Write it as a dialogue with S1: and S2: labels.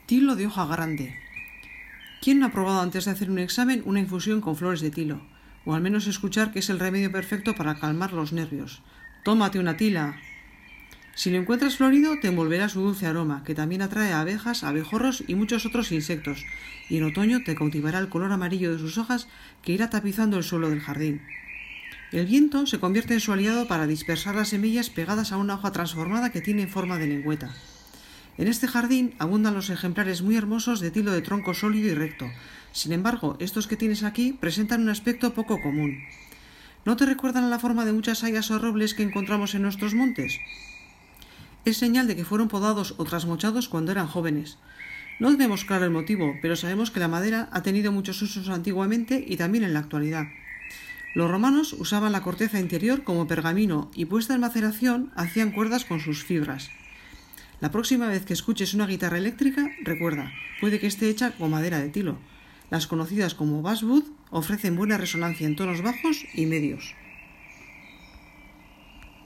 S1: Tilo de hoja grande. ¿Quién no ha probado antes de hacer un examen una infusión con flores de tilo? O al menos escuchar que es el remedio perfecto para calmar los nervios. ¡Tómate una tila! Si lo encuentras florido, te envolverá su dulce aroma, que también atrae a abejas, abejorros y muchos otros insectos, y en otoño te cautivará el color amarillo de sus hojas que irá tapizando el suelo del jardín. El viento se convierte en su aliado para dispersar las semillas pegadas a una hoja transformada que tiene forma de lengüeta. En este jardín abundan los ejemplares muy hermosos de tilo de tronco sólido y recto. Sin embargo, estos que tienes aquí presentan un aspecto poco común. ¿No te recuerdan a la forma de muchas hayas o robles que encontramos en nuestros montes? Es señal de que fueron podados o trasmochados cuando eran jóvenes. No tenemos claro el motivo, pero sabemos que la madera ha tenido muchos usos antiguamente y también en la actualidad. Los romanos usaban la corteza interior como pergamino y puesta en maceración hacían cuerdas con sus fibras. La próxima vez que escuches una guitarra eléctrica, recuerda, puede que esté hecha con madera de tilo. Las conocidas como basswood ofrecen buena resonancia en tonos bajos y medios.